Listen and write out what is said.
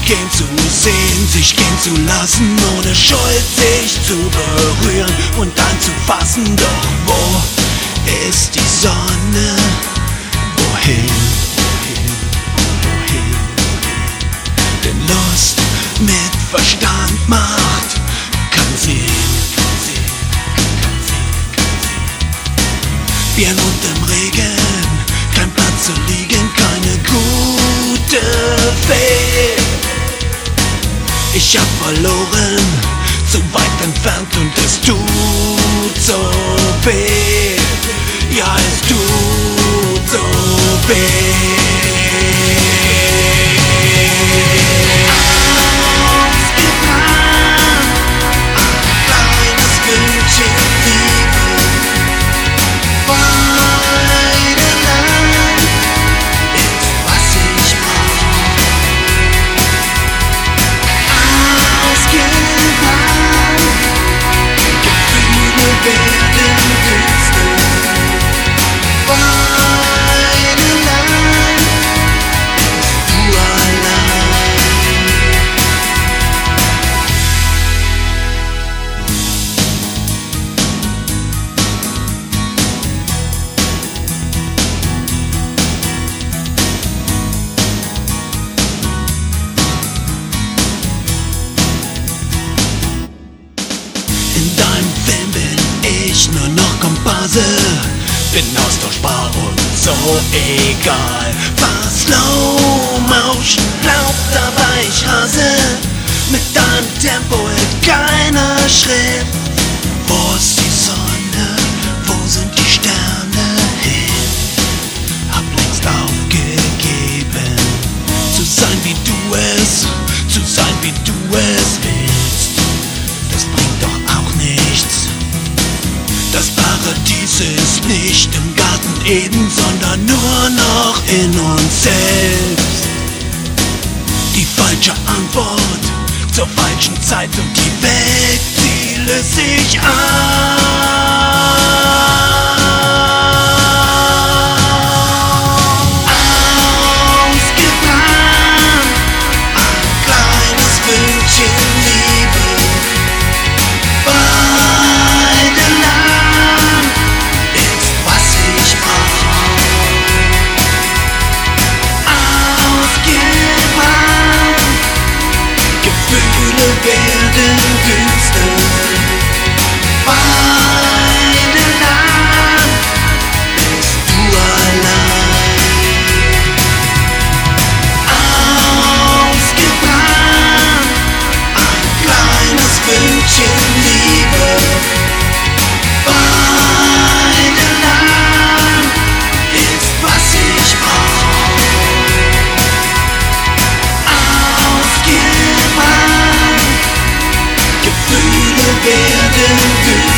gehen zu sehen, sich gehen zu lassen, ohne Schuld sich zu berühren und anzufassen. Doch wo ist die Sonne? Wohin? Denn Lust mit Verstand macht keinen Sinn. Bieren und im Regen, kein Platz zu liegen, keine gute Fee. Ich hab verloren, zu weit entfernt und es tut so weh. Ja, es tut so weh. In deinem Film bin ich nur noch Komparse, bin austauschbar und so egal. Fahr Slow Motion, glaub dabei ich rase, mit deinem Tempo hält keiner Schritt. Wo ist die Sonne, wo sind die Sterne hin? Hab längst aufgegeben, zu sein wie du es, zu sein wie du es willst. Das bringt doch auch nichts. Das Paradies ist nicht im Garten Eden, sondern nur noch in uns selbst. Die falsche Antwort zur falschen Zeit und die Welt, sie löst sich werden düster. Beide lang bist du allein. Ausgebrannt, ein kleines Fünkchen Liebe. Beide lang ist, was ich brauch. Gefühle werden düster.